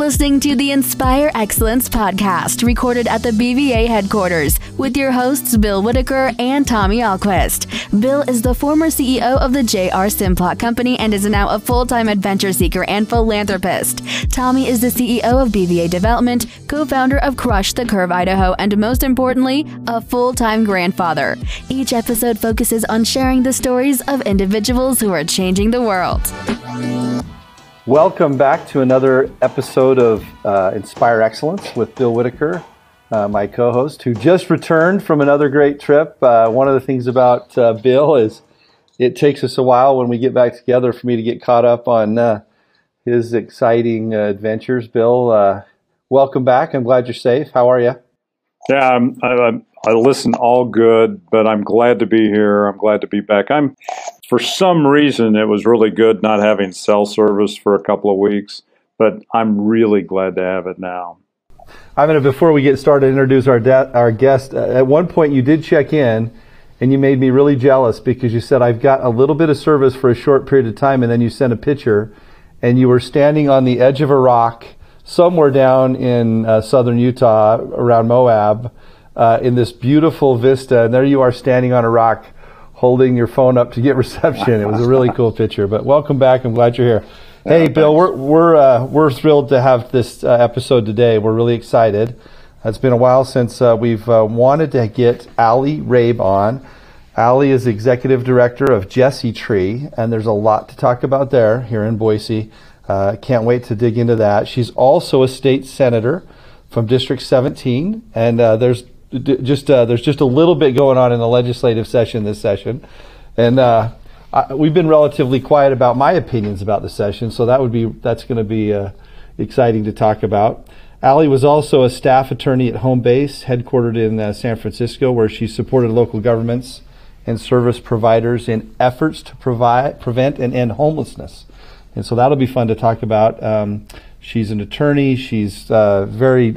listening to the Inspire Excellence podcast, recorded at the BVA headquarters with your hosts Bill Whitaker and Tommy Alquist. Bill is the former CEO of the J.R. Simplot Company and is now a full-time adventure seeker and philanthropist. Tommy is the CEO of BVA Development, co-founder of Crush the Curve Idaho, and most importantly, a full-time grandfather. Each episode focuses on sharing the stories of individuals who are changing the world. Welcome back to another episode of Inspire Excellence with Bill Whitaker, my co-host, who just returned from another great trip. One of the things about Bill is it takes us a while when we get back together for me to get caught up on his exciting adventures. Bill, welcome back. I'm glad you're safe. How are you? Yeah, I listen all good, but I'm glad to be here. I'm glad to be back. For some reason, it was really good not having cell service for a couple of weeks, but I'm really glad to have it now. I'm going to, before we get started, introduce our guest. At one point, you did check in, and you made me really jealous because you said, I've got a little bit of service for a short period of time, and then you sent a picture, and you were standing on the edge of a rock somewhere down in southern Utah around Moab in this beautiful vista, and there you are standing on a rock holding your phone up to get reception. It was a really cool picture. But welcome back. I'm glad you're here. Hey, Bill, we're thrilled to have this episode today. We're really excited. It's been a while since we've wanted to get Allie Rabe on. Allie is executive director of Jesse Tree, and there's a lot to talk about there here in Boise. Can't wait to dig into that. She's also a state senator from District 17, and there's just a little bit going on in the legislative session this session, and we've been relatively quiet about my opinions about the session, so that's going to be exciting to talk about. Allie was also a staff attorney at Home Base, headquartered in San Francisco, where she supported local governments and service providers in efforts to prevent and end homelessness. And so that'll be fun to talk about. She's an attorney. She's very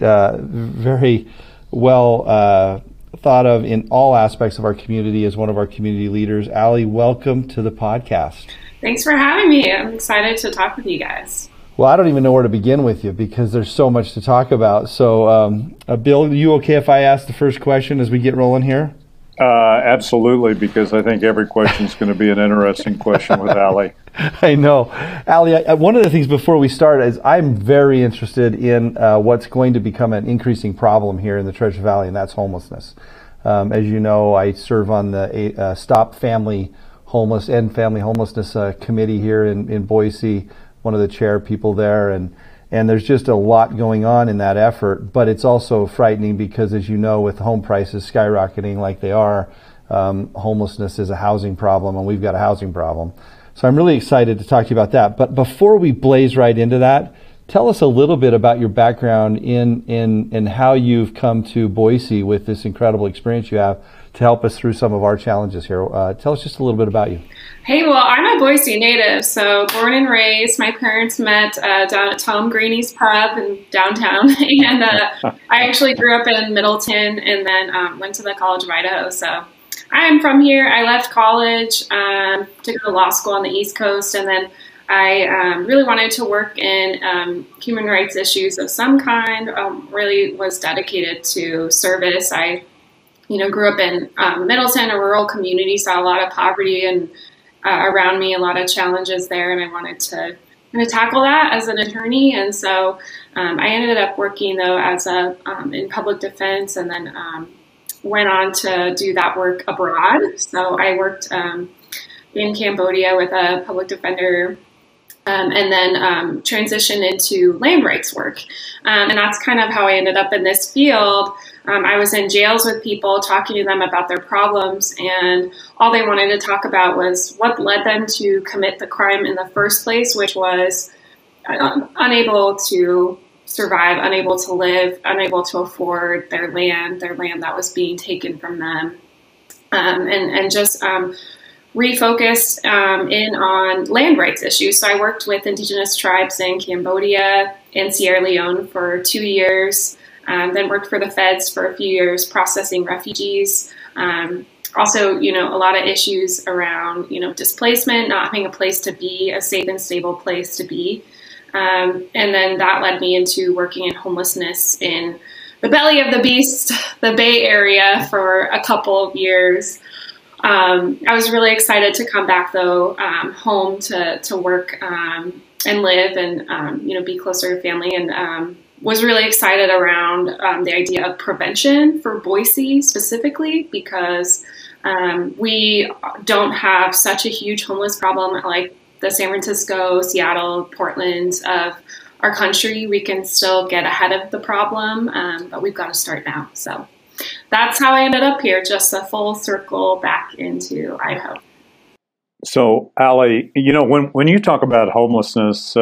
well thought of in all aspects of our community as one of our community leaders. Allie, welcome to the podcast. Thanks for having me. I'm excited to talk with you guys. Well, I don't even know where to begin with you because there's so much to talk about. So, Bill, are you okay if I ask the first question as we get rolling here? Absolutely, because I think every question is going to be an interesting question with Allie. I know. Allie, one of the things before we start is I'm very interested in what's going to become an increasing problem here in the Treasure Valley, and that's homelessness. As you know, I serve on the Stop Family Homelessness Committee here in Boise, one of the chair people there, and there's just a lot going on in that effort, but it's also frightening because, as you know, with home prices skyrocketing like they are, homelessness is a housing problem, and we've got a housing problem. So I'm really excited to talk to you about that. But before we blaze right into that, tell us a little bit about your background in how you've come to Boise with this incredible experience you have to help us through some of our challenges here. Tell us just a little bit about you. Hey, well, I'm a Boise native, so born and raised. My parents met down at Tom Greeny's Pub in downtown, and I actually grew up in Middleton and then went to the College of Idaho. So I'm from here. I left college to go to law school on the East Coast, and then I really wanted to work in human rights issues of some kind, really was dedicated to service. I grew up in Middleton, a rural community, saw a lot of poverty and around me, a lot of challenges there, and I wanted to kind of tackle that as an attorney. And so I ended up working, though, as in public defense, and then went on to do that work abroad. So I worked in Cambodia with a public defender, and then transitioned into land rights work. And that's kind of how I ended up in this field. I was in jails with people, talking to them about their problems, and all they wanted to talk about was what led them to commit the crime in the first place, which was unable to survive, unable to live, unable to afford their land that was being taken from them, and just refocused in on land rights issues. So I worked with indigenous tribes in Cambodia and Sierra Leone for 2 years, then worked for the feds for a few years processing refugees. Also, a lot of issues around, displacement, not having a place to be, a safe and stable place to be. And then that led me into working in homelessness in the belly of the beast, the Bay Area, for a couple of years. I was really excited to come back, though, home to work and live and, be closer to family, and was really excited around the idea of prevention for Boise specifically, because we don't have such a huge homeless problem like the San Francisco, Seattle, Portland of our country. We can still get ahead of the problem, but we've got to start now. So that's how I ended up here, just a full circle back into Idaho. So, Allie, when you talk about homelessness,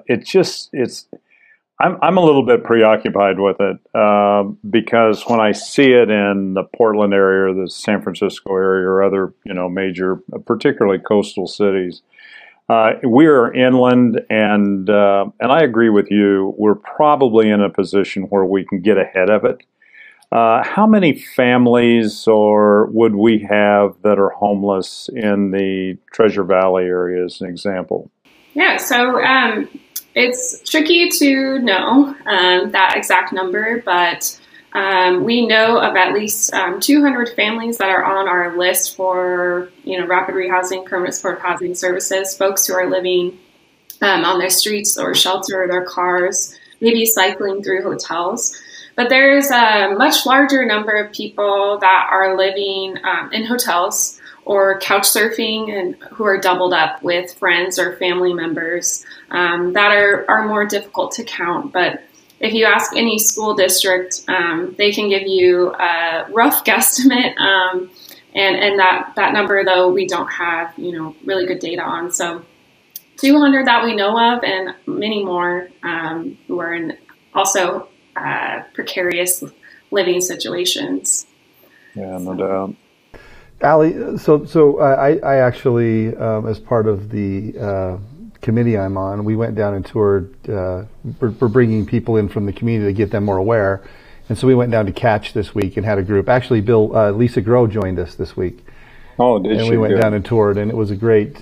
I'm a little bit preoccupied with it because when I see it in the Portland area, or the San Francisco area, or other major, particularly coastal cities, we are inland, and I agree with you. We're probably in a position where we can get ahead of it. How many families would we have that are homeless in the Treasure Valley area, as an example? Yeah, so it's tricky to know that exact number, but we know of at least 200 families that are on our list for rapid rehousing, permanent supportive housing services, folks who are living on their streets or shelter their cars, maybe cycling through hotels. But there's a much larger number of people that are living in hotels or couch surfing, and who are doubled up with friends or family members that are more difficult to count. But if you ask any school district, they can give you a rough guesstimate. And that number, though, we don't have really good data on. So 200 that we know of, and many more who are in also precarious living situations. Yeah, no doubt. Allie, so I actually, as part of the committee I'm on, we went down and toured. We're bringing people in from the community to get them more aware, and so we went down to Catch this week and had a group. Actually, Lisa Groh joined us this week. Oh, did she? And we went down and toured, and it was a great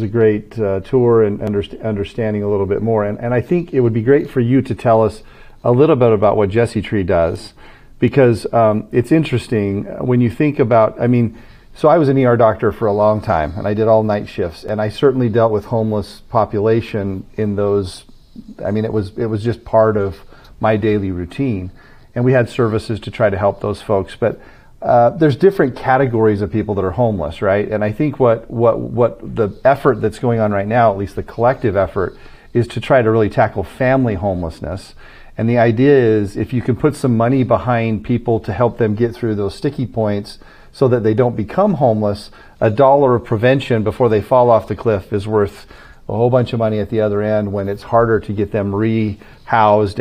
tour and understanding a little bit more. And I think it would be great for you to tell us a little bit about what Jesse Tree does, because it's interesting when you think about, so I was an ER doctor for a long time, and I did all night shifts, and I certainly dealt with homeless population in those. It was just part of my daily routine, and we had services to try to help those folks. But there's different categories of people that are homeless, right? And I think what the effort that's going on right now, at least the collective effort, is to try to really tackle family homelessness. And the idea is, if you can put some money behind people to help them get through those sticky points so that they don't become homeless, $1 of prevention before they fall off the cliff is worth a whole bunch of money at the other end, when it's harder to get them rehoused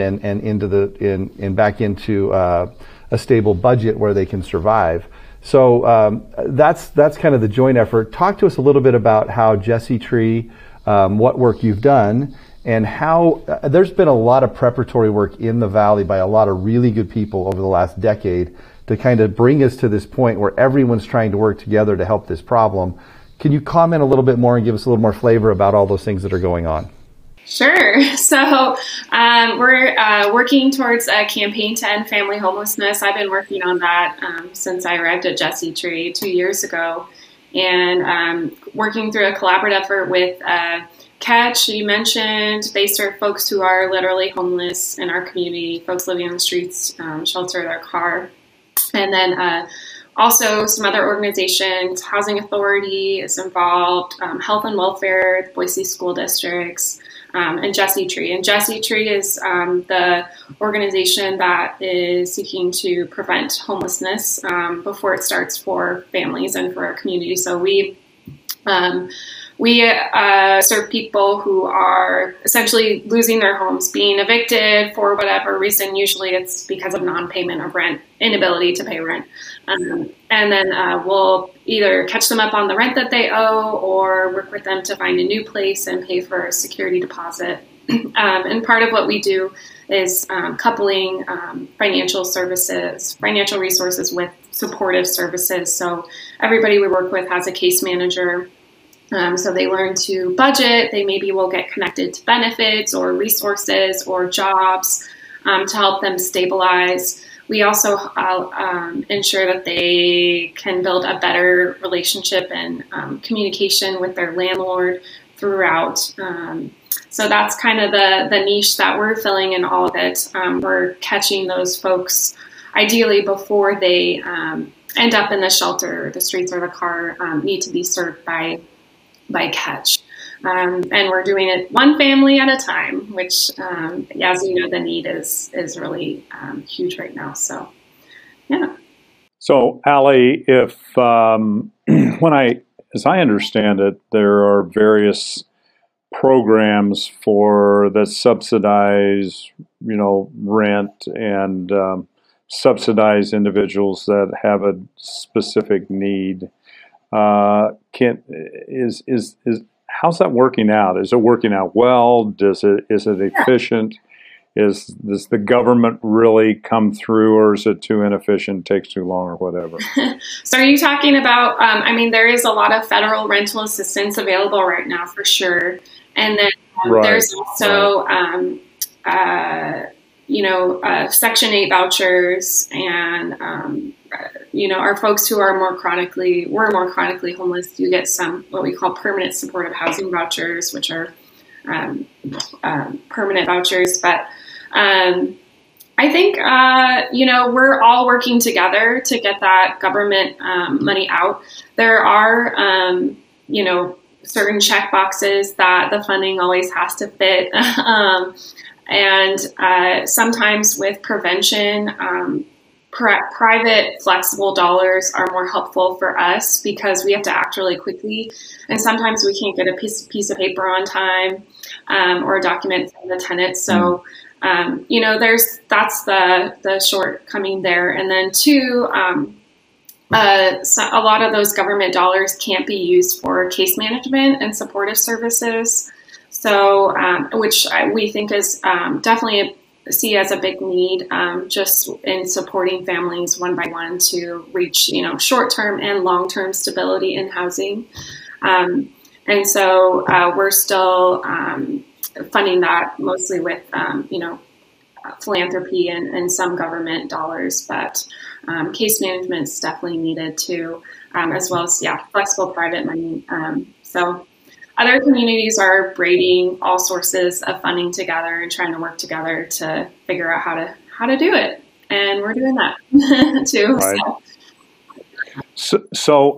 and back into a stable budget where they can survive. So that's kind of the joint effort. Talk to us a little bit about how Jesse Tree, what work you've done, and how there's been a lot of preparatory work in the Valley by a lot of really good people over the last decade to kind of bring us to this point where everyone's trying to work together to help this problem. Can you comment a little bit more and give us a little more flavor about all those things that are going on? Sure. So we're working towards a campaign to end family homelessness. I've been working on that since I arrived at Jesse Tree 2 years ago, and working through a collaborative effort with Catch. You mentioned they serve folks who are literally homeless in our community, folks living on the streets, shelter their car. And then also some other organizations, Housing Authority is involved, Health and Welfare, the Boise School Districts, and Jesse Tree. And Jesse Tree is the organization that is seeking to prevent homelessness before it starts for families and for our community. So we serve people who are essentially losing their homes, being evicted for whatever reason. Usually it's because of non-payment of rent, inability to pay rent. And then we'll either catch them up on the rent that they owe, or work with them to find a new place and pay for a security deposit. And part of what we do is coupling financial resources with supportive services. So everybody we work with has a case manager So they learn to budget. They maybe will get connected to benefits or resources or jobs to help them stabilize. We also ensure that they can build a better relationship and communication with their landlord throughout. So that's kind of the niche that we're filling in all of it. We're catching those folks ideally before they end up in the shelter, the streets, or the car need to be served by catch. And we're doing it one family at a time, which, as you know, the need is really huge right now. So, yeah. So, Allie, if as I understand it, there are various programs that subsidize, rent and subsidize individuals that have a specific need. How's that working out? Is it working out well? Is it efficient? Does the government really come through, or is it too inefficient, takes too long, or whatever? So are you talking about, there is a lot of federal rental assistance available right now for sure. And then there's also, Section 8 vouchers and, our folks who are more chronically homeless do get some what we call permanent supportive housing vouchers, which are permanent vouchers. But I think, we're all working together to get that government money out. There are, certain check boxes that the funding always has to fit. And sometimes with prevention, private flexible dollars are more helpful for us because we have to act really quickly. And sometimes we can't get a piece of paper on time or a document from the tenant. So, that's the shortcoming there. And then two, a lot of those government dollars can't be used for case management and supportive services. So, which we think is definitely see as a big need, just in supporting families one by one to reach, short-term and long-term stability in housing. And so we're still funding that mostly with, philanthropy and some government dollars, but case management is definitely needed too, as well as, flexible private money. So other communities are braiding all sources of funding together and trying to work together to figure out how to do it. And we're doing that too. Right. So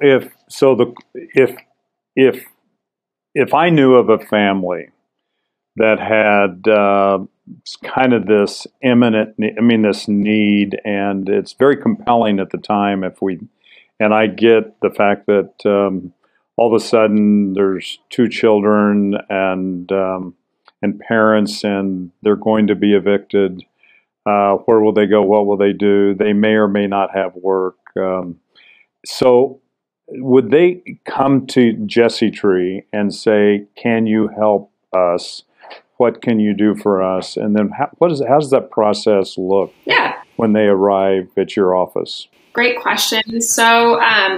if I knew of a family that had kind of this this need, and it's very compelling at the time, and I get the fact that all of a sudden there's two children and parents, and they're going to be evicted. Where will they go? What will they do? They may or may not have work. So would they come to Jesse Tree and say, "Can you help us? What can you do for us?" And then how does that process look when they arrive at your office? Great question. So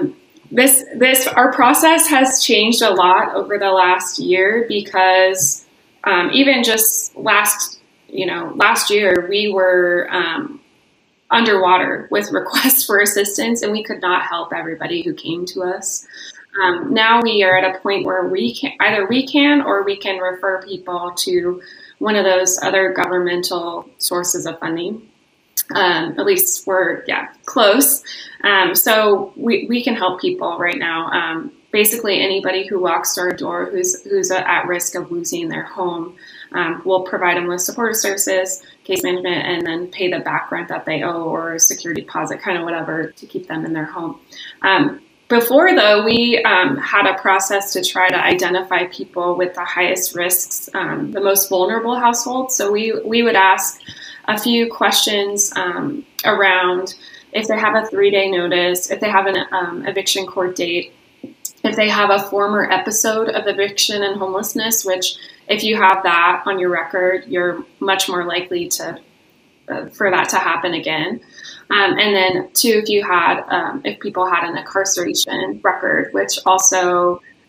our process has changed a lot over the last year because even just last year we were underwater with requests for assistance, and we could not help everybody who came to us. Now we are at a point where we can refer people to one of those other governmental sources of funding. At least we're close. So we can help people right now. Basically anybody who walks to our door who's at risk of losing their home, we'll provide them with supportive services, case management, and then pay the back rent that they owe or a security deposit, kind of whatever, to keep them in their home. Before, though, we had a process to try to identify people with the highest risks, the most vulnerable households. So we would ask a few questions around if they have a 3-day notice, if they have an eviction court date, if they have a former episode of eviction and homelessness, which if you have that on your record, you're much more likely for that to happen again. And then two, if people had an incarceration record, which also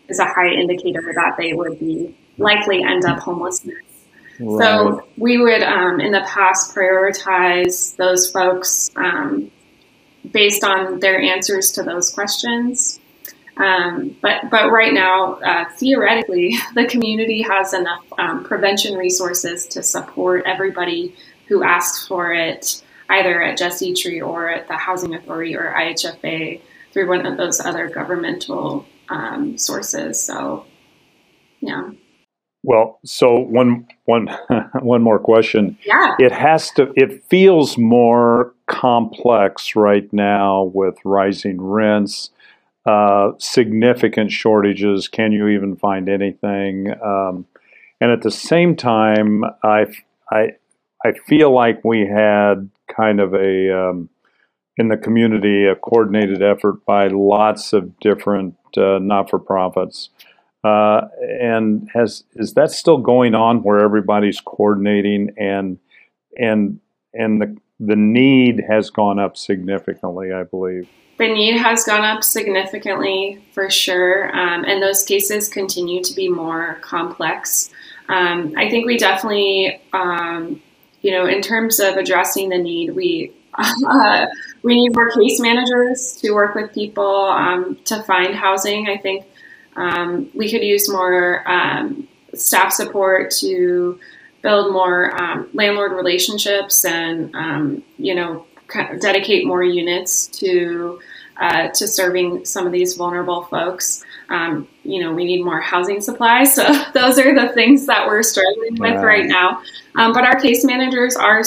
is a high indicator that they would be likely end up homelessness. Right. So we would, in the past, prioritize those folks based on their answers to those questions. But right now, theoretically, the community has enough prevention resources to support everybody who asks for it, either at Jesse Tree or at the Housing Authority or IHFA through one of those other governmental sources. So, yeah. Well, so one more question. Yeah. It feels more complex right now with rising rents, significant shortages. Can you even find anything? And at the same time, I feel like we had kind of in the community, a coordinated effort by lots of different not-for-profits. And is that still going on where everybody's coordinating and the need has gone up significantly, I believe? The need has gone up significantly for sure. And those cases continue to be more complex. I think we definitely, in terms of addressing the need, we need more case managers to work with people to find housing. I think we could use more staff support to build more landlord relationships and, dedicate more units to serving some of these vulnerable folks. We need more housing supplies. So those are the things that we're struggling with right now. But our case managers are,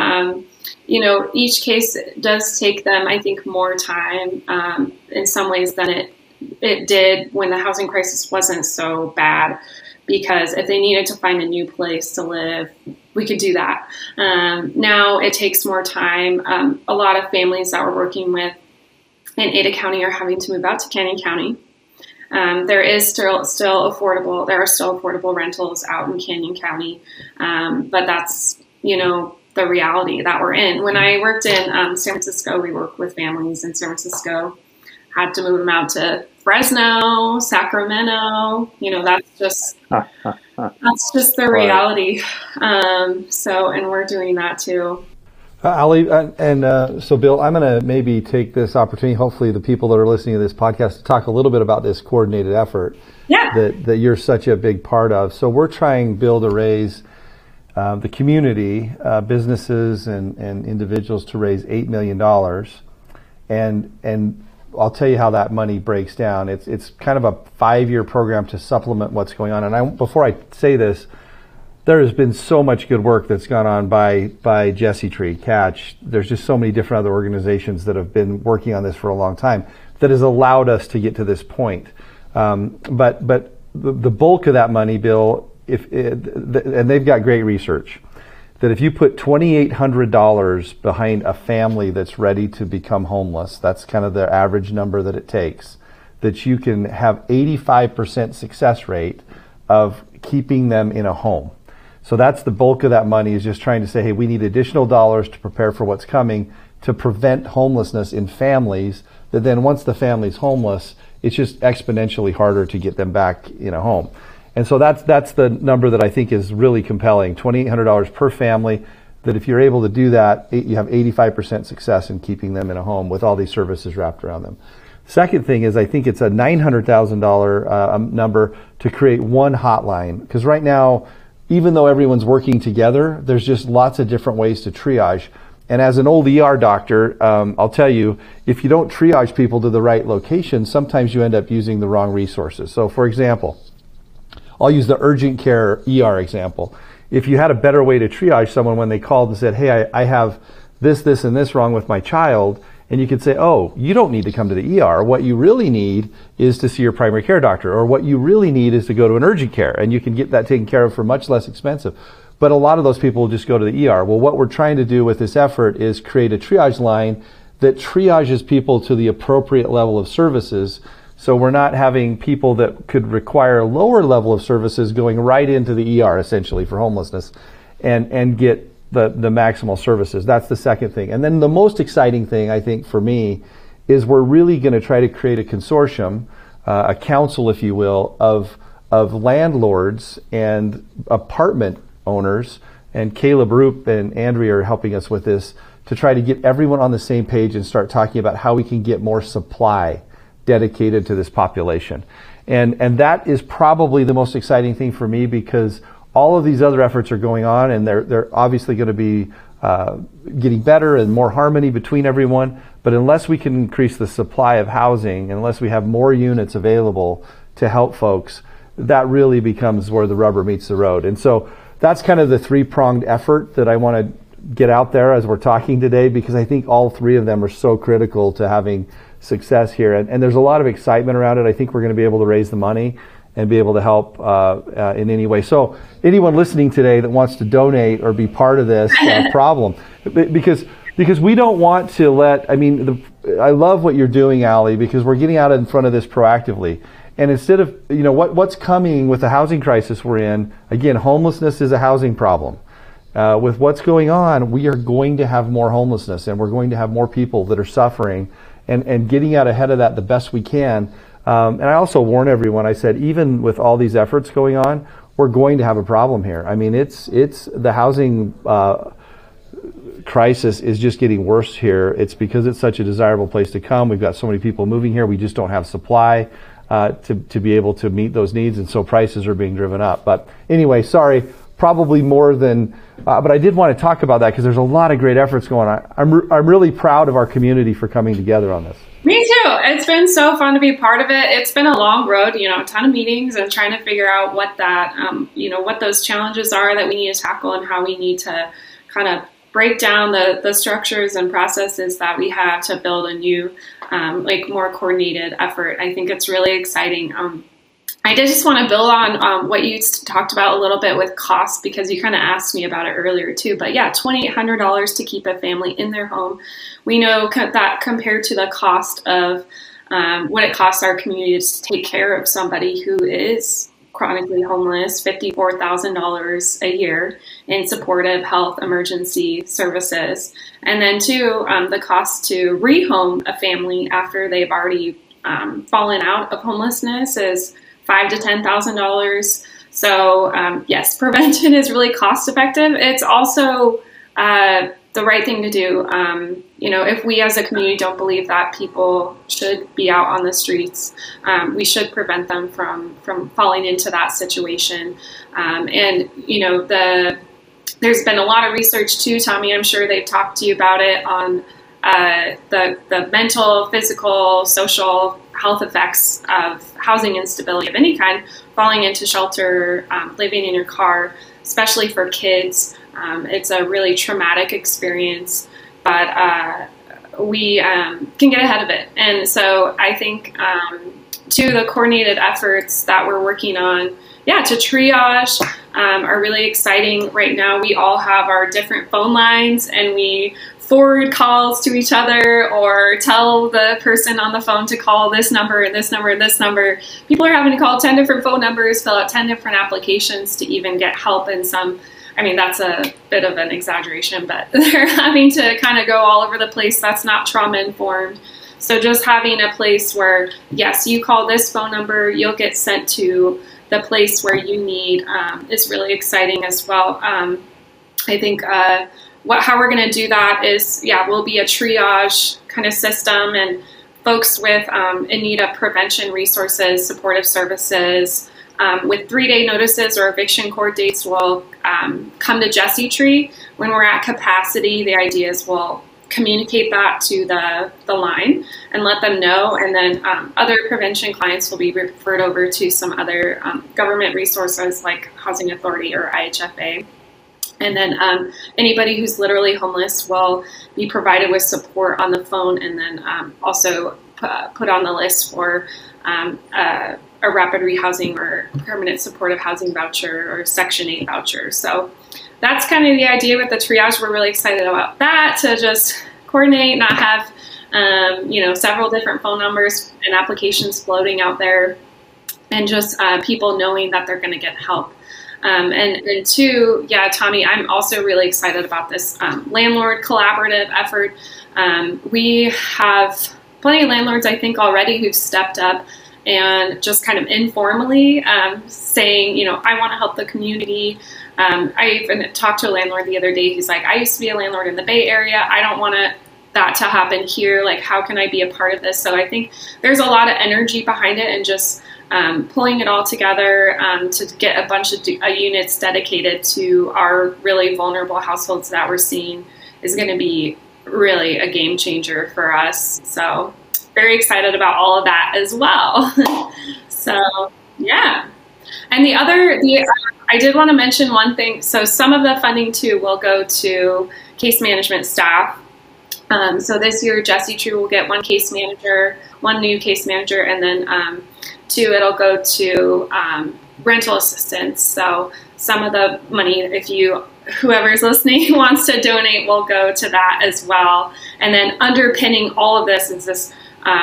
each case does take them, I think, more time in some ways than it did when the housing crisis wasn't so bad, because if they needed to find a new place to live, we could do that. Now it takes more time. A lot of families that we're working with in Ada County are having to move out to Canyon County. There is still affordable. There are still affordable rentals out in Canyon County, but that's the reality that we're in. When I worked in San Francisco, we worked with families in San Francisco. Had to move them out to Fresno, Sacramento. That's just the reality. And we're doing that too. Ali, so Bill, I'm going to maybe take this opportunity, hopefully the people that are listening to this podcast, to talk a little bit about this coordinated effort that you're such a big part of. So we're trying, Bill, to raise the community, businesses and individuals to raise $8 million. And I'll tell you how that money breaks down. It's kind of a 5-year program to supplement what's going on. And before I say this, there has been so much good work that's gone on by Jesse Tree, Catch. There's just so many different other organizations that have been working on this for a long time that has allowed us to get to this point. But the bulk of that money, Bill, and they've got great research, that if you put $2,800 behind a family that's ready to become homeless, that's kind of the average number that it takes, that you can have 85% success rate of keeping them in a home. So that's the bulk of that money, is just trying to say, hey, we need additional dollars to prepare for what's coming to prevent homelessness in families, that then once the family's homeless, it's just exponentially harder to get them back in a home. And so that's the number that I think is really compelling, $2,800 per family, that if you're able to do that, you have 85% success in keeping them in a home with all these services wrapped around them. Second thing is, I think it's a $900,000 number to create one hotline, because right now, even though everyone's working together, there's just lots of different ways to triage. And as an old ER doctor, I'll tell you, if you don't triage people to the right location, sometimes you end up using the wrong resources. So for example, I'll use the urgent care ER example. If you had a better way to triage someone when they called and said, hey, I have this, and this wrong with my child, and you could say, oh, you don't need to come to the ER. What you really need is to see your primary care doctor, or what you really need is to go to an urgent care, and you can get that taken care of for much less expensive. But a lot of those people will just go to the ER. Well, what we're trying to do with this effort is create a triage line that triages people to the appropriate level of services. So we're not having people that could require a lower level of services going right into the ER, essentially, for homelessness, and get the maximal services. That's the second thing. And then the most exciting thing, I think, for me, is we're really going to try to create a consortium a council, if you will, of landlords and apartment owners. And Caleb Roop and Andrea are helping us with this to try to get everyone on the same page and start talking about how we can get more supply dedicated to this population. And that is probably the most exciting thing for me, because all of these other efforts are going on, and they're obviously going to be getting better and more harmony between everyone. But unless we can increase the supply of housing, unless we have more units available to help folks, that really becomes where the rubber meets the road. And so that's kind of the three-pronged effort that I want to get out there as we're talking today, because I think all three of them are so critical to having success here. And there's a lot of excitement around it. I think we're going to be able to raise the money and be able to help in any way. So anyone listening today that wants to donate or be part of this problem, because we don't want to let, I love what you're doing, Allie, because we're getting out in front of this proactively. And instead of, what's coming with the housing crisis we're in, again, homelessness is a housing problem. With what's going on, we are going to have more homelessness, and we're going to have more people that are suffering, and getting out ahead of that the best we can. And I also warn everyone, I said, even with all these efforts going on, we're going to have a problem here. It's the housing crisis is just getting worse here. It's because it's such a desirable place to come. We've got so many people moving here. We just don't have supply to be able to meet those needs, and so prices are being driven up. But anyway, sorry, probably more than, but I did want to talk about that because there's a lot of great efforts going on. I'm really proud of our community for coming together on this. Me too. It's been so fun to be part of it. It's been a long road, a ton of meetings and trying to figure out what that, what those challenges are that we need to tackle, and how we need to kind of break down the structures and processes that we have to build a new, more coordinated effort. I think it's really exciting. I did just want to build on what you talked about a little bit with cost, because you kind of asked me about it earlier too. But yeah, $2,800 to keep a family in their home. We know that compared to the cost of what it costs our communities to take care of somebody who is chronically homeless, $54,000 a year in supportive health emergency services. And then two, the cost to rehome a family after they've already fallen out of homelessness is $5,000 to $10,000. So yes, prevention is really cost effective. It's also the right thing to do. If we as a community don't believe that people should be out on the streets, we should prevent them from falling into that situation. There's been a lot of research too, Tommy. I'm sure they've talked to you about it on the mental, physical, social health effects of housing instability of any kind, falling into shelter, living in your car, especially for kids. It's a really traumatic experience, but we can get ahead of it. And so I think to the coordinated efforts that we're working on, to triage are really exciting. Right now, we all have our different phone lines, and we forward calls to each other or tell the person on the phone to call this number and this number and this number. People are having to call 10 different phone numbers, fill out 10 different applications to even get help. And that's a bit of an exaggeration, but they're having to kind of go all over the place. That's not trauma informed. So just having a place where, yes, you call this phone number, you'll get sent to the place where you need is really exciting as well. I think how we're going to do that is, we'll be a triage kind of system, and folks with in need of prevention resources, supportive services, with 3-day notices or eviction court dates will come to Jesse Tree. When we're at capacity, the idea is we'll communicate that to the line and let them know, and then other prevention clients will be referred over to some other government resources like Housing Authority or IHFA. And then anybody who's literally homeless will be provided with support on the phone, and then also put on the list for a rapid rehousing or permanent supportive housing voucher or Section 8 voucher. So that's kind of the idea with the triage. We're really excited about that, to just coordinate, not have several different phone numbers and applications floating out there, and just people knowing that they're going to get help. And two, Tommy, I'm also really excited about this landlord collaborative effort. We have plenty of landlords, I think, already who've stepped up and just kind of informally saying, I want to help the community. I even talked to a landlord the other day. He's like, I used to be a landlord in the Bay Area. I don't want that to happen here. Like, how can I be a part of this? So I think there's a lot of energy behind it, and just pulling it all together to get a bunch of units dedicated to our really vulnerable households that we're seeing is going to be really a game changer for us. So very excited about all of that as well. So yeah. And I did want to mention one thing. So some of the funding too will go to case management staff. So this year, Jesse True will get one new case manager, and then two, it'll go to rental assistance. So some of the money, whoever's listening wants to donate, will go to that as well. And then underpinning all of this is this,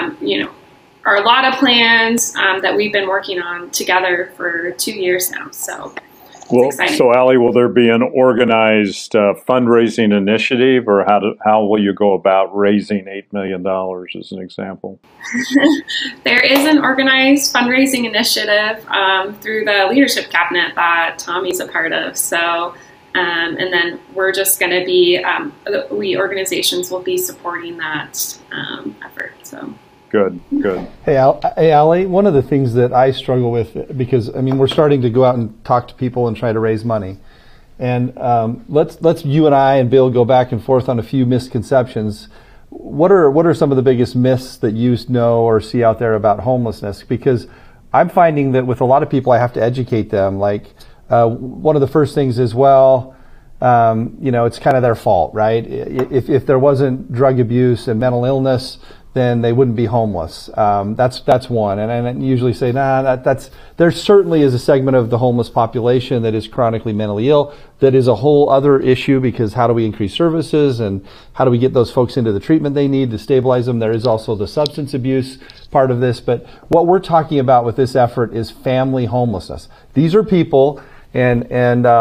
are a lot of plans that we've been working on together for 2 years now. So exciting. So Allie, will there be an organized fundraising initiative, or how will you go about raising $8 million as an example? There is an organized fundraising initiative through the leadership cabinet that Tommy's a part of. So, and then we're just going to be, we organizations will be supporting that effort. So. Good. Hey, Allie, one of the things that I struggle with, because we're starting to go out and talk to people and try to raise money, and let's you and I and Bill go back and forth on a few misconceptions. What are some of the biggest myths that you know or see out there about homelessness? Because I'm finding that with a lot of people, I have to educate them. Like one of the first things is, it's kind of their fault, right? If there wasn't drug abuse and mental illness, then they wouldn't be homeless. That's one. And I usually say, there certainly is a segment of the homeless population that is chronically mentally ill. That is a whole other issue, because how do we increase services and how do we get those folks into the treatment they need to stabilize them? There is also the substance abuse part of this. But what we're talking about with this effort is family homelessness. These are people, and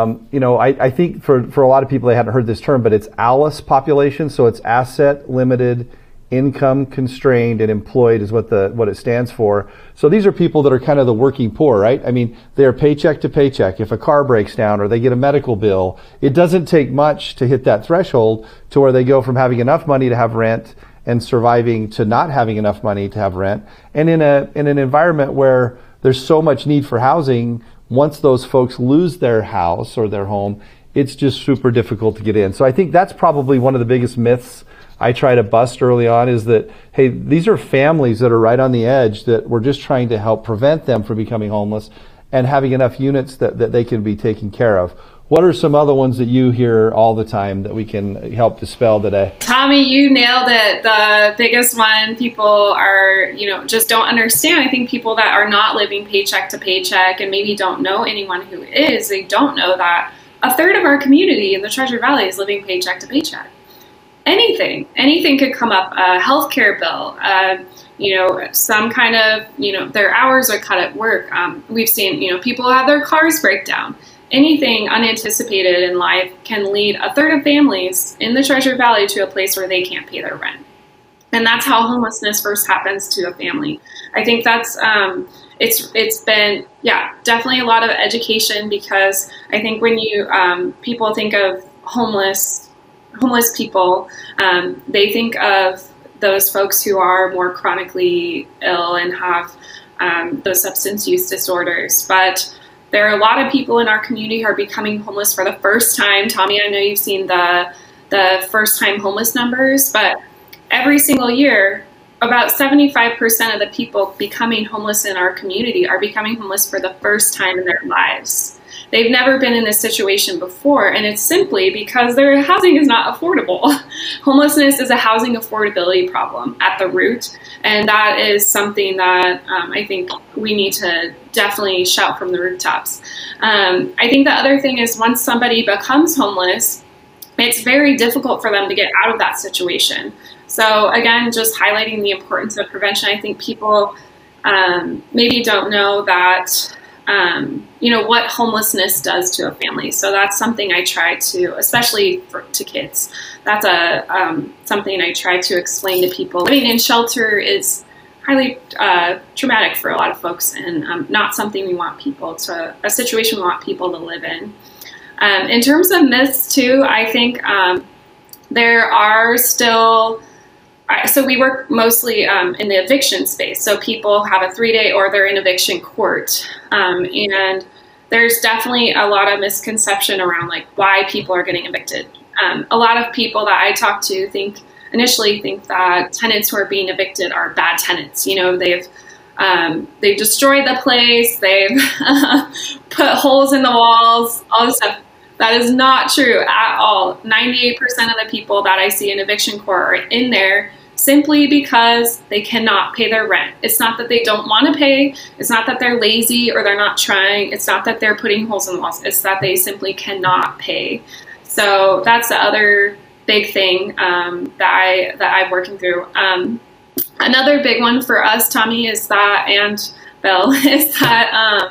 I think for a lot of people, they hadn't heard this term, but it's ALICE population. So it's asset limited, income constrained, and employed is what it stands for. So these are people that are kind of the working poor, right? They're paycheck to paycheck. If a car breaks down or they get a medical bill, it doesn't take much to hit that threshold to where they go from having enough money to have rent and surviving to not having enough money to have rent. And in an environment where there's so much need for housing, once those folks lose their house or their home, it's just super difficult to get in. So I think that's probably one of the biggest myths I try to bust early on, is that, hey, these are families that are right on the edge that we're just trying to help prevent them from becoming homeless and having enough units that they can be taken care of. What are some other ones that you hear all the time that we can help dispel today? Tommy, you nailed it. The biggest one, people are, just don't understand. I think people that are not living paycheck to paycheck and maybe don't know anyone who is, they don't know that a third of our community in the Treasure Valley is living paycheck to paycheck. Anything could come up, a healthcare bill, some kind of, their hours are cut at work. We've seen, people have their cars break down. Anything unanticipated in life can lead a third of families in the Treasure Valley to a place where they can't pay their rent. And that's how homelessness first happens to a family. I think that's, it's been, definitely a lot of education, because I think when people think of homeless people, they think of those folks who are more chronically ill and have those substance use disorders. But there are a lot of people in our community who are becoming homeless for the first time. Tommy, I know you've seen the first time homeless numbers, but every single year, about 75% of the people becoming homeless in our community are becoming homeless for the first time in their lives. They've never been in this situation before, and it's simply because their housing is not affordable. Homelessness is a housing affordability problem at the root, and that is something that I think we need to definitely shout from the rooftops. I think the other thing is, once somebody becomes homeless, it's very difficult for them to get out of that situation. So again, just highlighting the importance of prevention. I think people maybe don't know that what homelessness does to a family. So that's something I try to, especially to kids, that's something I try to explain to people. Living in shelter is highly traumatic for a lot of folks, and not something we want people to, a situation we want people to live in. In terms of myths too, I think there are still, so we work mostly in the eviction space. So people have a 3-day or they're in eviction court. And there's definitely a lot of misconception around like why people are getting evicted. A lot of people that I talk to initially think that tenants who are being evicted are bad tenants. You know, they've destroyed the place, they've put holes in the walls, all this stuff. That is not true at all. 98% of the people that I see in eviction court are in there simply because they cannot pay their rent. It's not that they don't want to pay. It's not that they're lazy or they're not trying. It's not that they're putting holes in the walls. It's that they simply cannot pay. So that's the other big thing that I'm working through. Another big one for us, Tommy, is that, and Bill, is that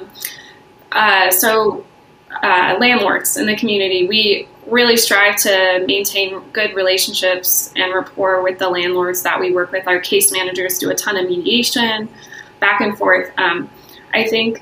landlords in the community, we really strive to maintain good relationships and rapport with the landlords that we work with. Our case managers do a ton of mediation, back and forth. I think,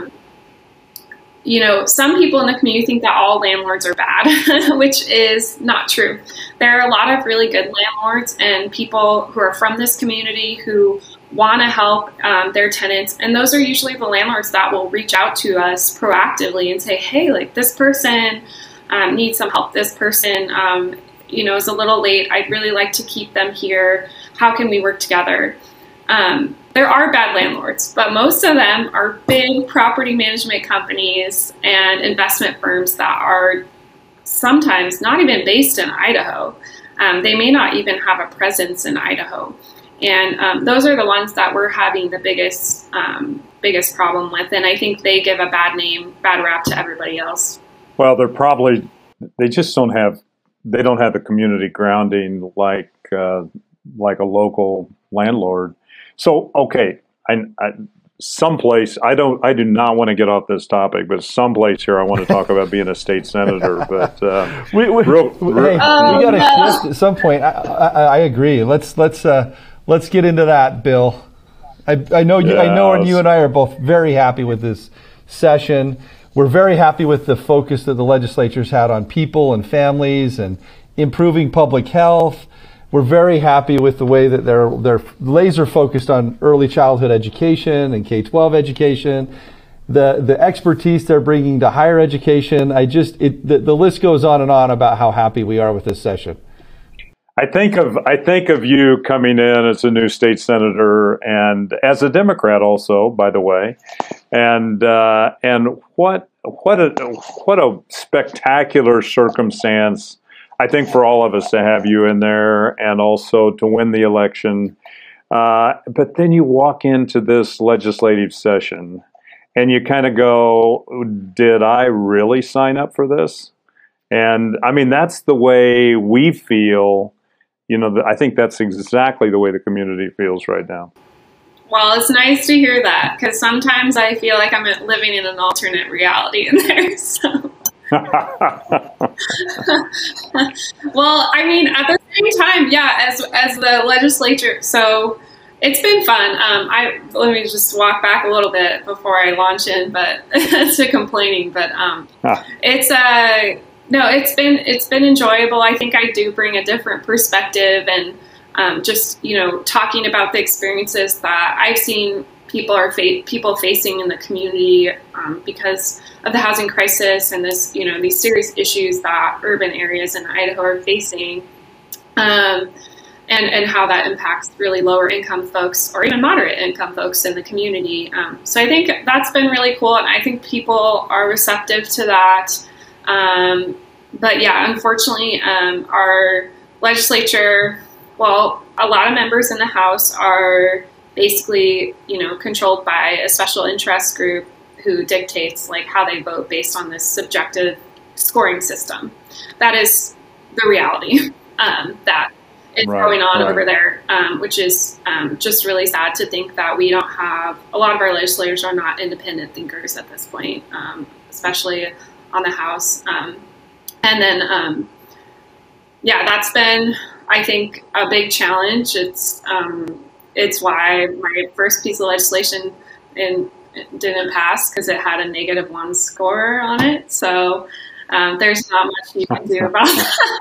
some people in the community think that all landlords are bad, which is not true. There are a lot of really good landlords and people who are from this community who want to help their tenants. And those are usually the landlords that will reach out to us proactively and say, hey, like this person needs some help. This person, is a little late. I'd really like to keep them here. How can we work together? There are bad landlords, but most of them are big property management companies and investment firms that are sometimes not even based in Idaho. They may not even have a presence in Idaho. And those are the ones that we're having the biggest problem with. And I think they give a bad rap to everybody else. Well, they just don't have the community grounding like a local landlord. So, okay, someplace, I do not want to get off this topic, but someplace here I want to talk about being a state senator. But we got to shift at some point. I agree. Let's get into that, Bill. I know you and I are both very happy with this session. We're very happy with the focus that the legislature's had on people and families and improving public health. We're very happy with the way that they're laser focused on early childhood education and K-12 education, the expertise they're bringing to higher education. The list goes on and on about how happy we are with this session. I think of you coming in as a new state senator and as a Democrat also, by the way, and what a spectacular circumstance. I think for all of us to have you in there and also to win the election. But then you walk into this legislative session and you kind of go, did I really sign up for this? And I mean, that's the way we feel. I think that's exactly the way the community feels right now. Well, it's nice to hear that because sometimes I feel like I'm living in an alternate reality in there. So. Well, I mean, at the same time, yeah, as the legislature, so it's been fun. Let me just walk back a little bit before I launch in, but to complaining. But it's been enjoyable. I think I do bring a different perspective, and just talking about the experiences that I've seen people facing in the community because of the housing crisis and this, these serious issues that urban areas in Idaho are facing, and how that impacts really lower income folks or even moderate income folks in the community. So I think that's been really cool, and I think people are receptive to that. But yeah, unfortunately, our legislature, well, a lot of members in the House are basically, controlled by a special interest group who dictates like how they vote based on this subjective scoring system. That is the reality that is going on over there, which is just really sad to think that we don't have, a lot of our legislators are not independent thinkers at this point, especially on the House. And then, that's been, I think, a big challenge. it's why my first piece of legislation didn't pass, because it had a -1 score on it. So there's not much you can do about that.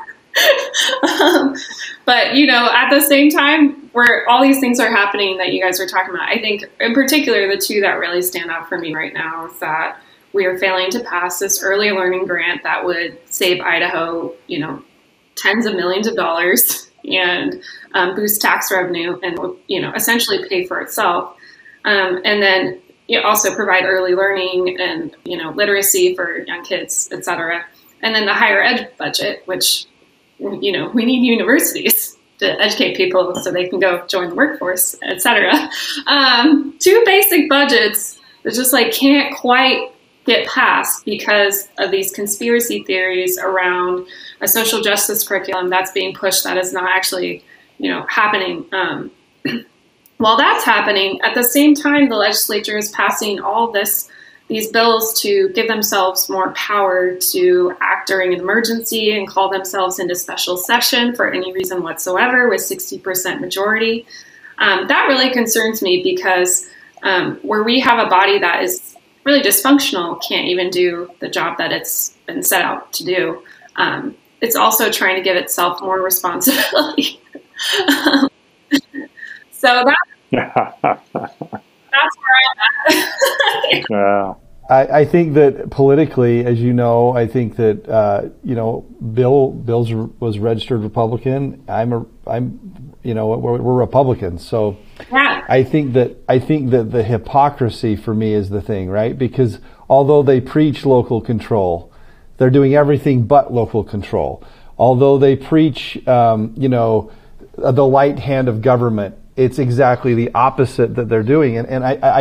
But, at the same time, where all these things are happening that you guys are talking about, I think in particular, the two that really stand out for me right now is that we are failing to pass this early learning grant that would save Idaho, tens of millions of dollars and boost tax revenue and, essentially pay for itself. And then also provide early learning and, literacy for young kids, et cetera. And then the higher ed budget, which, we need universities to educate people so they can go join the workforce, et cetera. Two basic budgets that just can't quite get passed because of these conspiracy theories around a social justice curriculum that's being pushed that is not actually, happening. While that's happening, at the same time, the legislature is passing all these bills to give themselves more power to act during an emergency and call themselves into special session for any reason whatsoever with 60% majority. That really concerns me because where we have a body that is really dysfunctional, can't even do the job that it's been set out to do. It's also trying to give itself more responsibility. So that's where I'm at. Yeah. I think that politically, as you know, I think that Bill was registered Republican. we're Republicans. So yeah. I think that the hypocrisy for me is the thing, right? Because although they preach local control, they're doing everything but local control. Although they preach, the light hand of government, it's exactly the opposite that they're doing. And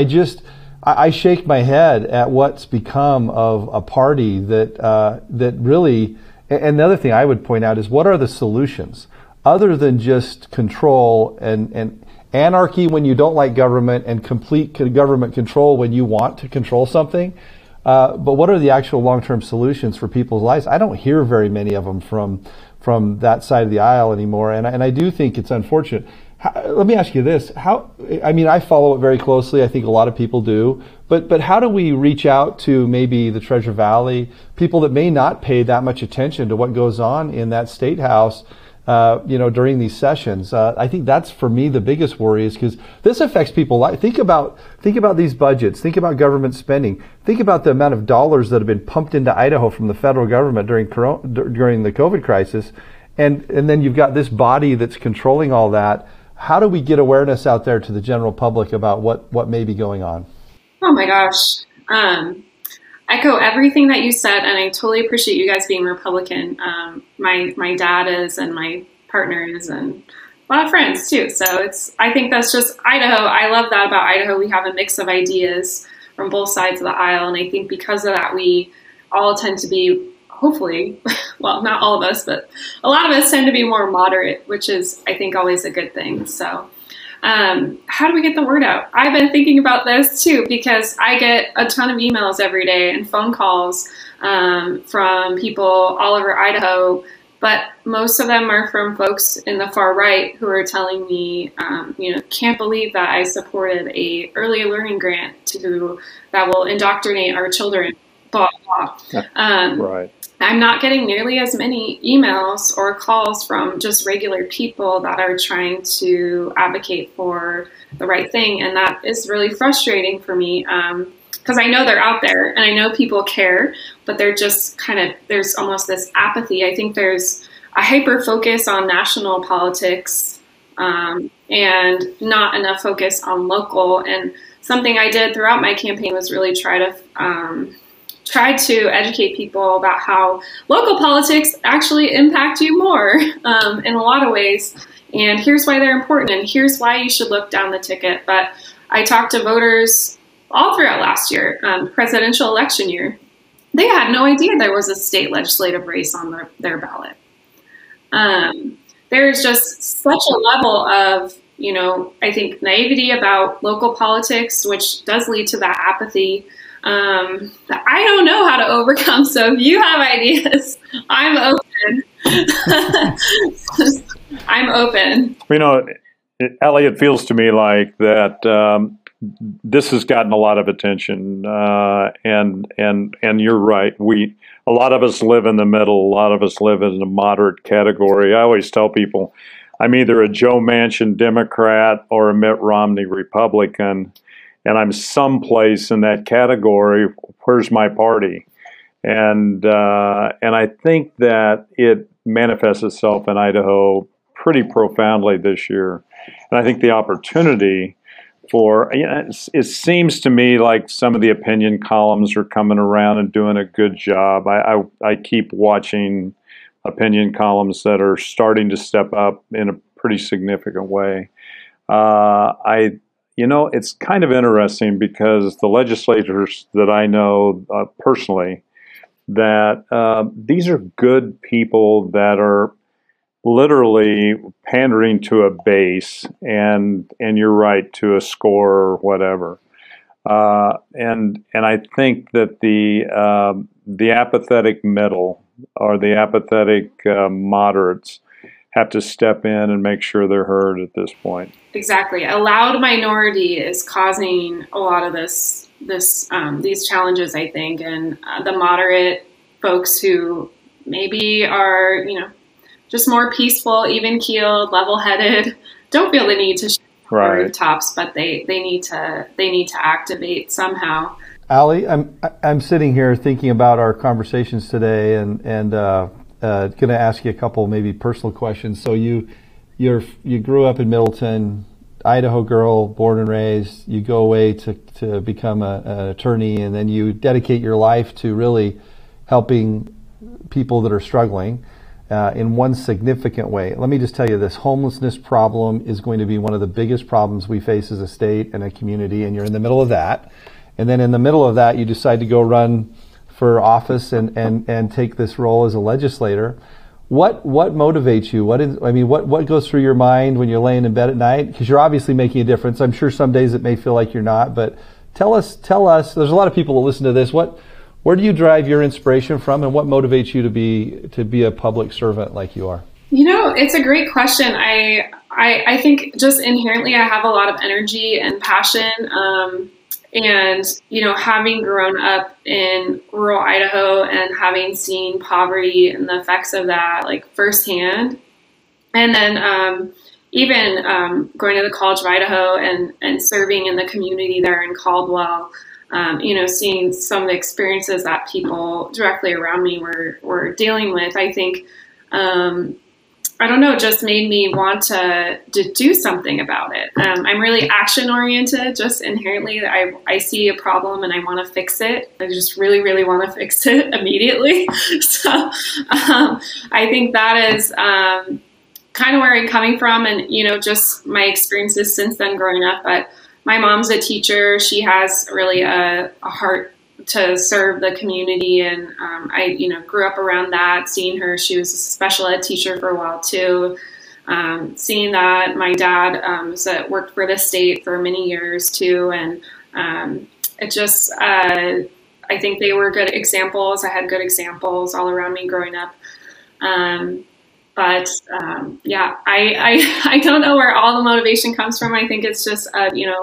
I shake my head at what's become of a party that really, and the other thing I would point out is, what are the solutions other than just control and anarchy when you don't like government and complete government control when you want to control something? But what are the actual long-term solutions for people's lives? I don't hear very many of them from that side of the aisle anymore, and I do think it's unfortunate. Let me ask you this. I follow it very closely. I think a lot of people do. But how do we reach out to maybe the Treasure Valley, people that may not pay that much attention to what goes on in that state house, during these sessions? I think that's, for me, the biggest worry, is because this affects people. Think about these budgets. Think about government spending. Think about the amount of dollars that have been pumped into Idaho from the federal government during the COVID crisis. And then you've got this body that's controlling all that. How do we get awareness out there to the general public about what may be going on? Oh my gosh. Echo everything that you said, and I totally appreciate you guys being Republican. My dad is, and my partner is, and a lot of friends too. So I think that's just Idaho. I love that about Idaho. We have a mix of ideas from both sides of the aisle, and I think because of that, we all tend to be, hopefully, well, not all of us, but a lot of us tend to be more moderate, which is, I think, always a good thing. So how do we get the word out? I've been thinking about this too, because I get a ton of emails every day and phone calls from people all over Idaho, but most of them are from folks in the far right who are telling me, can't believe that I supported a early learning grant that will indoctrinate our children, blah, blah. Right. I'm not getting nearly as many emails or calls from just regular people that are trying to advocate for the right thing. And that is really frustrating for me because I know they're out there and I know people care, but they're just there's almost this apathy. I think there's a hyper focus on national politics and not enough focus on local. And something I did throughout my campaign was really try to educate people about how local politics actually impact you more in a lot of ways. And here's why they're important, and here's why you should look down the ticket. But I talked to voters all throughout last year, presidential election year. They had no idea there was a state legislative race on their ballot. There's just such a level of, I think, naivety about local politics, which does lead to that apathy that I don't know how to overcome. So if you have ideas, I'm open. I'm open. Ellie, it feels to me like that this has gotten a lot of attention, and you're right. A lot of us live in the middle. A lot of us live in the moderate category. I always tell people, I'm either a Joe Manchin Democrat or a Mitt Romney Republican, and I'm someplace in that category. Where's my party? And I think that it manifests itself in Idaho pretty profoundly this year. And I think the opportunity for, it seems to me like some of the opinion columns are coming around and doing a good job. I keep watching opinion columns that are starting to step up in a pretty significant way. It's kind of interesting because the legislators that I know personally, that these are good people that are literally pandering to a base, and you're right, to a score or whatever. And I think that the apathetic middle or the apathetic moderates have to step in and make sure they're heard at this point. Exactly. A loud minority is causing a lot of these challenges, I think, and the moderate folks who maybe are, just more peaceful, even-keeled, level-headed, don't feel the need to shoot right. rooftops, but they need to activate somehow. Allie, I'm sitting here thinking about our conversations today, and going to ask you a couple maybe personal questions. So you grew up in Middleton, Idaho girl, born and raised. You go away to become an attorney, and then you dedicate your life to really helping people that are struggling in one significant way. Let me just tell you, this homelessness problem is going to be one of the biggest problems we face as a state and a community, and you're in the middle of that. And then in the middle of that, you decide to go run for office and take this role as a legislator. What motivates you? What goes through your mind when you're laying in bed at night? Because you're obviously making a difference. I'm sure some days it may feel like you're not, but tell us. There's a lot of people that listen to this. Where do you drive your inspiration from, and what motivates you to be a public servant like you are? It's a great question. I think just inherently I have a lot of energy and passion. And, having grown up in rural Idaho and having seen poverty and the effects of that, firsthand, and then even going to the College of Idaho and serving in the community there in Caldwell, seeing some of the experiences that people directly around me were dealing with, I think, just made me want to do something about it. I'm really action oriented, just inherently. I see a problem and I want to fix it. I just really, really want to fix it immediately. So I think that is kind of where I'm coming from, and, just my experiences since then growing up. But my mom's a teacher. She has really a heart to serve the community, and I grew up around that, seeing her. She was a special ed teacher for a while too. Seeing that, my dad worked for the state for many years too, and it just I think they were good examples. I had good examples all around me growing up. But I don't know where all the motivation comes from. I think it's just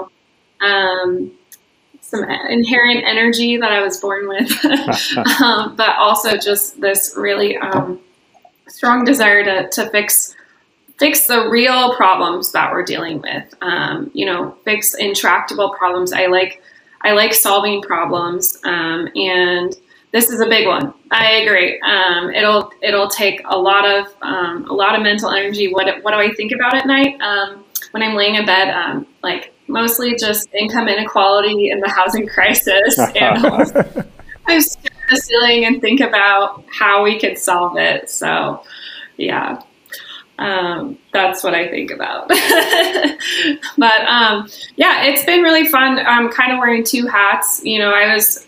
some inherent energy that I was born with, but also just this really strong desire to fix the real problems that we're dealing with. Fix intractable problems. I like solving problems, and this is a big one. I agree. It'll take a lot of mental energy. What do I think about at night when I'm laying in bed? Mostly just income inequality and the housing crisis. And I stare at the ceiling and think about how we could solve it. So, yeah, that's what I think about. But, it's been really fun. I'm kind of wearing two hats. I was,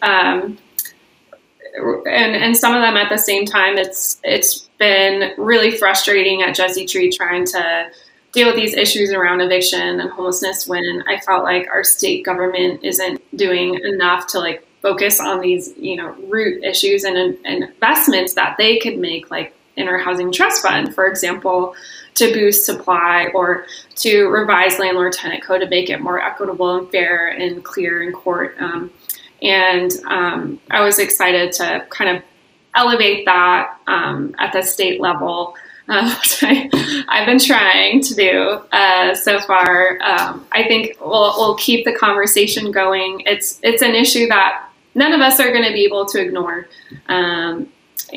and some of them at the same time. It's been really frustrating at Jesse Tree trying to deal with these issues around eviction and homelessness when I felt like our state government isn't doing enough to focus on these, root issues and investments that they could make, in our housing trust fund, for example, to boost supply or to revise landlord-tenant code to make it more equitable and fair and clear in court. And I was excited to kind of elevate that at the state level, which I've been trying to do so far. I think we'll keep the conversation going. It's an issue that none of us are going to be able to ignore, and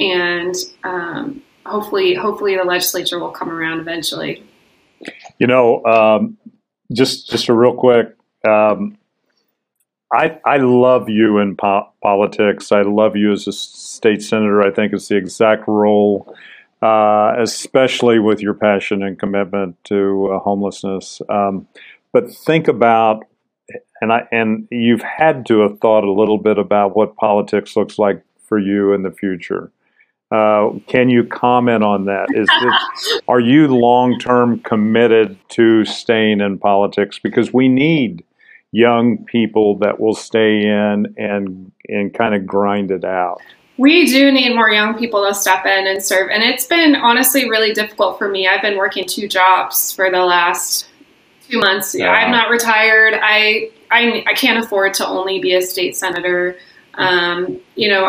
hopefully the legislature will come around eventually. Just a real quick. I love you in politics. I love you as a state senator. I think it's the exact role, especially with your passion and commitment to homelessness. But think about, and you've had to have thought a little bit about what politics looks like for you in the future. Can you comment on that? Are you long-term committed to staying in politics? Because we need young people that will stay in and kind of grind it out. We do need more young people to step in and serve. And it's been honestly really difficult for me. I've been working 2 jobs for the last 2 months. Yeah. I'm not retired. I can't afford to only be a state senator. And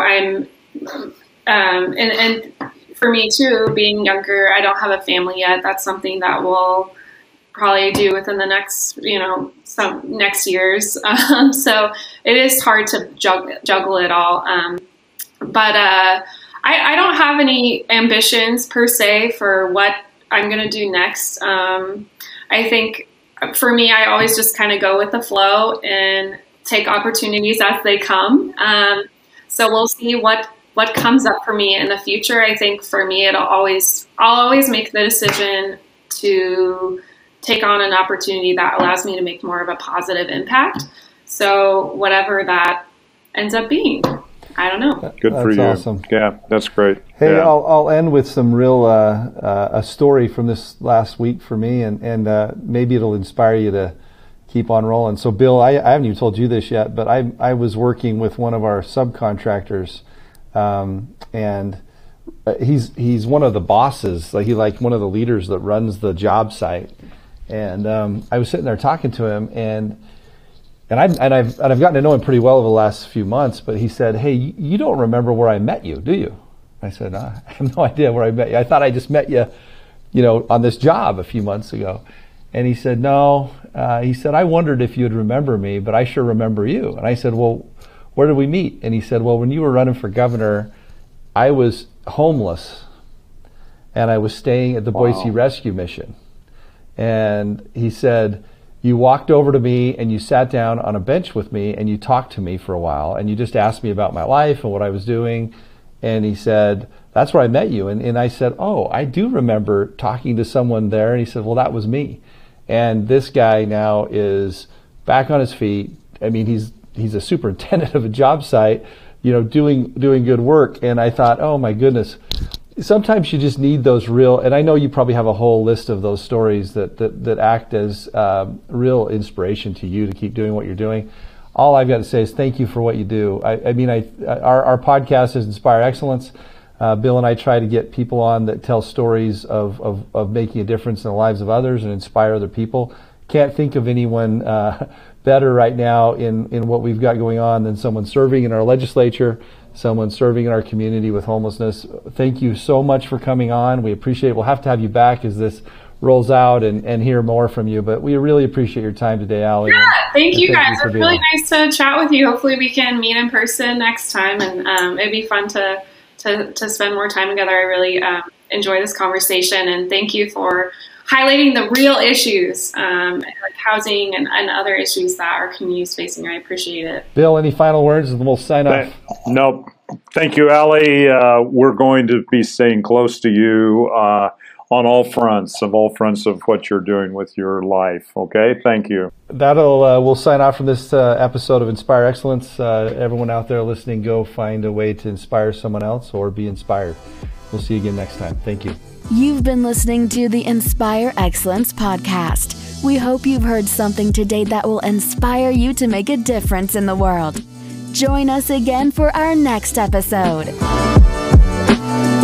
for me too, being younger, I don't have a family yet. That's something that we'll probably do within the next, some next years. So it is hard to juggle it all. But I don't have any ambitions per se for what I'm going to do next. I think for me, I always just kind of go with the flow and take opportunities as they come. So we'll see what comes up for me in the future. I think for me, I'll always make the decision to take on an opportunity that allows me to make more of a positive impact. So whatever that ends up being, I don't know. Good for you. That's awesome. Yeah, that's great. Hey, yeah. I'll end with some real a story from this last week for me, and maybe it'll inspire you to keep on rolling. So, Bill, I haven't even told you this yet, but I was working with one of our subcontractors, and he's one of the bosses. He's like one of the leaders that runs the job site. And I was sitting there talking to him, and I've gotten to know him pretty well over the last few months. But he said, "Hey, you don't remember where I met you, do you?" I said, "I have no idea where I met you. I thought I just met you, on this job a few months ago." And he said, "No." He said, "I wondered if you'd remember me, but I sure remember you." And I said, "Well, where did we meet?" And he said, "Well, when you were running for governor, I was homeless, and I was staying at the Boise Rescue Mission." And he said, "You walked over to me and you sat down on a bench with me and you talked to me for a while and you just asked me about my life and what I was doing." And he said, "That's where I met you." And I said, "Oh, I do remember talking to someone there." And he said, "Well, that was me." And this guy now is back on his feet. I mean, he's a superintendent of a job site, doing good work. And I thought, oh my goodness. Sometimes you just need those real, and I know you probably have a whole list of those stories that act as real inspiration to you to keep doing what you're doing. All I've got to say is thank you for what you do. Our podcast is Inspire Excellence. Bill and I try to get people on that tell stories of making a difference in the lives of others and inspire other people. Can't think of anyone better right now in what we've got going on than someone serving in our legislature, someone serving in our community with homelessness. Thank you so much for coming on. We appreciate it. We'll have to have you back as this rolls out and hear more from you. But we really appreciate your time today, Allie. Yeah, thank you guys. It's really nice to chat with you. Hopefully we can meet in person next time, and it'd be fun to spend more time together. I really enjoy this conversation, and thank you for highlighting the real issues, like housing and other issues that our community is facing. I appreciate it. Bill, any final words, and we'll sign off. No, thank you, Allie. We're going to be staying close to you on all fronts of what you're doing with your life. Okay, thank you. We'll sign off from this episode of Inspire Excellence. Everyone out there listening, go find a way to inspire someone else or be inspired. We'll see you again next time. Thank you. You've been listening to the Inspire Excellence podcast. We hope you've heard something today that will inspire you to make a difference in the world. Join us again for our next episode.